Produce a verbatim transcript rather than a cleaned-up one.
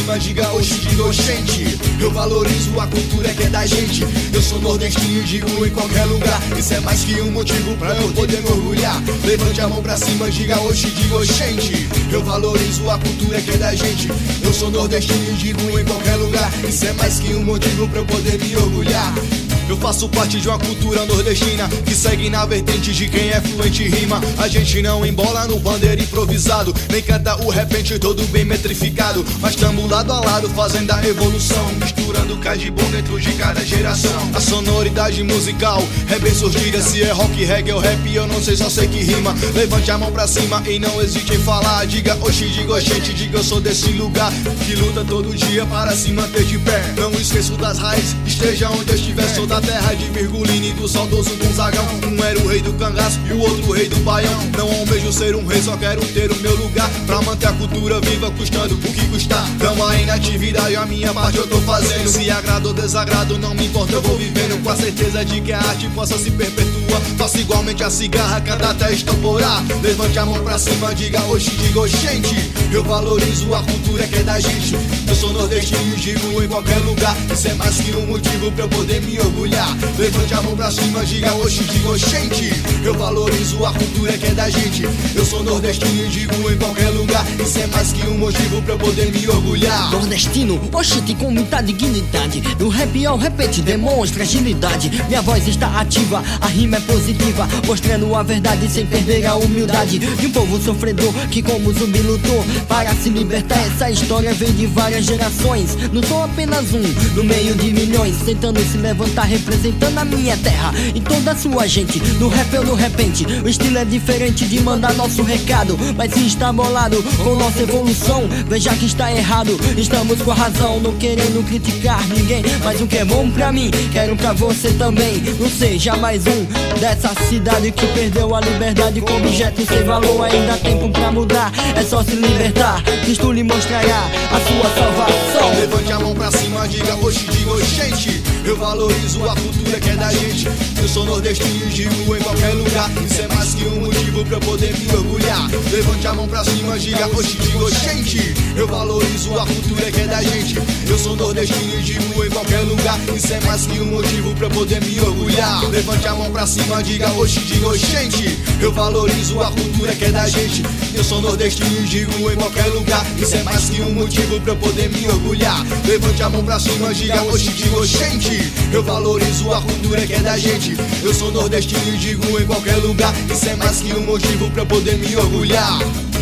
cima, diga oxi, diga oxente. Eu valorizo a cultura que é da gente. Eu sou nordestino e digo em qualquer lugar. Isso é mais que um motivo pra eu poder me orgulhar. Levante a mão pra cima, diga oxi, diga oxente. Eu valorizo a cultura que é da gente. Eu sou nordestino e digo em qualquer lugar. Isso é mais que um motivo pra eu poder me orgulhar. Eu faço parte de uma cultura nordestina que segue na vertente de quem é fluente em rima. A gente não embola no bandeira improvisado, nem canta o repente todo bem metrificado. Mas tamo lado a lado fazendo a evolução, misturando cais de bom dentro de cada geração. A sonoridade musical é bem surgida. Se é rock, reggae ou rap, eu não sei, só sei que rima. Levante a mão pra cima e não hesite em falar. Diga oxi, diga oxente, diga eu sou desse lugar que luta todo dia para se manter de pé. Não esqueço das raízes, esteja onde eu estiver. Sou da terra de Virgulino e do saudoso Gonzagão. Um era o rei do cangaço e o outro o rei do baião. Não almejo ser um rei, só quero ter o meu lugar pra manter a cultura viva, custando o que custar. Tamo aí na atividade, a minha parte eu tô fazendo. Se agrada ou desagrado, não me importa, eu vou vivendo com a certeza de que a arte possa se perpetuar. Faço igualmente a cigarra, cada até estourar. Levante a mão pra cima, diga oxi, diga oxente. Eu valorizo a cultura que é da gente. Eu sou nordestino e digo em qualquer lugar. Isso é mais que um motivo pra eu poder me orgulhar. Levante a mão pra cima, diga oxi, diga oxente. Eu valorizo a cultura que é da gente. Eu sou nordestino e digo em qualquer lugar. Isso é mais que um motivo pra eu poder me orgulhar. Nordestino, oxente com muita dignidade. No rap ao repente demonstra agilidade. Minha voz está ativa, a rima é positiva, mostrando a verdade sem perder a humildade. De um povo sofredor que como zumbi lutou para se libertar. Essa história vem de várias gerações. Não sou apenas um no meio de milhões, tentando se levantar, representando a minha terra e toda a sua gente. No rap ou no repente, o estilo é diferente de mandar nosso recado, mas se está bolado com nossa evolução, veja que está errado. Estamos com a razão, não querendo criticar ninguém, mas o que é bom pra mim, quero pra você também. Não seja mais um dessa cidade que perdeu a liberdade com objetos sem valor. Ainda há tempo pra mudar, é só se libertar. Cristo lhe mostrará a sua salvação. Levante a mão pra cima, diga oxi, diga oxente. Eu valorizo a cultura que é da gente. Eu sou nordestino e digo em qualquer lugar. Isso é mais que um motivo pra eu poder me orgulhar. Levante a mão pra cima, diga oxi, diga oxente. Eu valorizo a cultura que é da gente. Eu sou nordestino e digo em qualquer lugar. Isso é mais que um motivo pra eu poder me orgulhar. Levante a mão pra cima, diga oxi, diga oxente. Eu valorizo a cultura que é da gente. Eu sou nordestino e digo em qualquer lugar. Isso é mais que um motivo pra eu poder me orgulhar. Levante a mão pra cima, diga oxi, diga oxente. Eu valorizo a cultura que é da gente. Eu sou nordestino e digo em qualquer lugar. Isso é mais que um motivo pra eu poder me orgulhar.